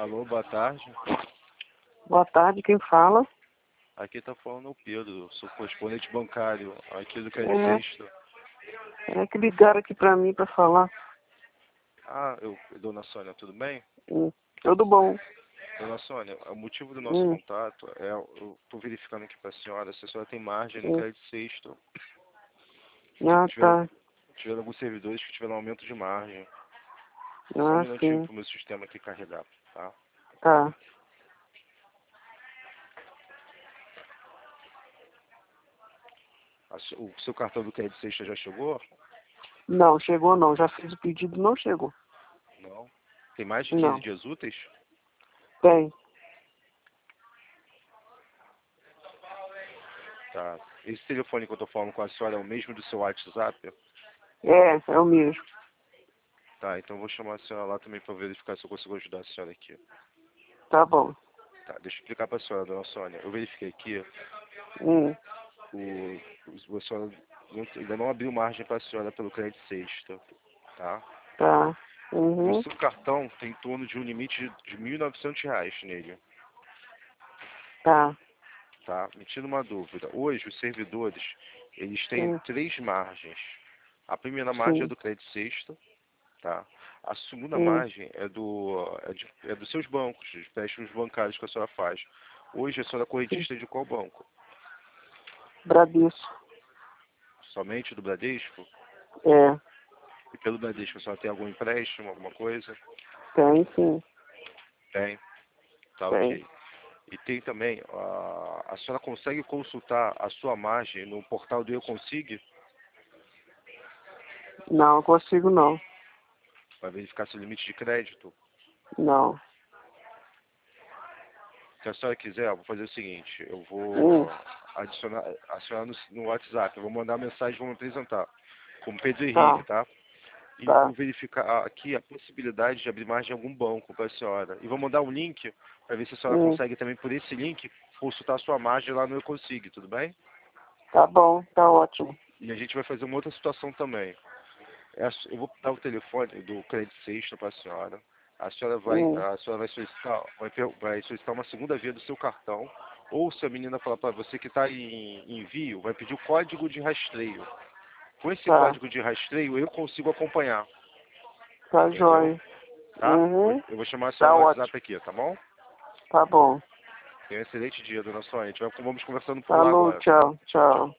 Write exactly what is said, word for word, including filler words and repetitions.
Alô, boa tarde. Boa tarde, quem fala? Aqui tá falando o Pedro, sou correspondente bancário aqui do Crédito É, Sexto. é que ligaram aqui pra mim pra falar. Ah, eu, dona Sônia, tudo bem? Hum, tudo bom? Dona Sônia, o motivo do nosso Hum, contato é, eu tô verificando aqui pra senhora se a senhora tem margem no hum. Crédito Sexto. Ah, Tiveram, tá. tiveram alguns servidores que tiveram aumento de margem. Só um Ah, minutinho sim. pro meu sistema aqui carregar, tá? Tá. A su- o seu cartão do Crédito Sexto já chegou? Não, chegou não. Já fiz o pedido, não chegou. Não. Tem mais de quinze Não. dias úteis? Tem. Tá. Esse telefone que eu tô falando com a senhora é o mesmo do seu WhatsApp? É, é o mesmo. Tá, então eu vou chamar a senhora lá também para verificar se eu consigo ajudar a senhora aqui. Tá bom. Tá, deixa eu explicar para a senhora, dona Sônia. Eu verifiquei aqui, Hum, o, o, a senhora não- ainda não abriu margem para a senhora pelo crédito sexto, tá? tá. O Uhum. seu cartão tem em torno de um limite de mil e novecentos reais nele, Tá. tá? Me tira uma dúvida. Hoje, os servidores, eles têm Hum, três margens. A primeira margem é sim. do crédito sexto, tá? A segunda Hum, margem é, do, é, de, é dos seus bancos, dos empréstimos bancários que a senhora faz. Hoje a senhora é sim. correntista de qual banco? Bradesco. Somente do Bradesco? É, E pelo Bradesco a senhora tem algum empréstimo, alguma coisa? tem sim. Tem. Tá Tem. ok. E tem também, a, a senhora consegue consultar a sua margem no portal do Eu Consigo Não, não consigo não. para verificar seu limite de crédito? Não. Se a senhora quiser, eu vou fazer o seguinte, eu Hum, vou adicionar a senhora no, no WhatsApp, eu vou mandar uma mensagem, vou me apresentar como Pedro Henrique, tá. tá? E vou Tá. verificar aqui a possibilidade de abrir margem em algum banco para a senhora. E vou mandar um link para ver se a senhora Hum, consegue também, por esse link, consultar a sua margem lá no Eu Consigo, tudo bem? tá bom. Tá ótimo. E a gente vai fazer uma outra situação também. É a su- Eu vou dar o telefone do Crédito Sexto para a senhora. A senhora vai, Hum, a senhora vai solicitar, vai, per- vai solicitar uma segunda via do seu cartão. Ou se a menina falar para você que está em em envio, vai pedir o código de rastreio. Com esse tá. código de rastreio, eu consigo acompanhar, Tá entendeu? jóia. Tá? Vou- Uhum. Eu vou chamar a senhora Tá no ótimo. WhatsApp aqui, tá bom? Tá bom. Tenha um excelente dia, dona Sônia. A gente vai- Vamos conversando por lá Falou, agora, tá bom? tchau, tchau. Tchau.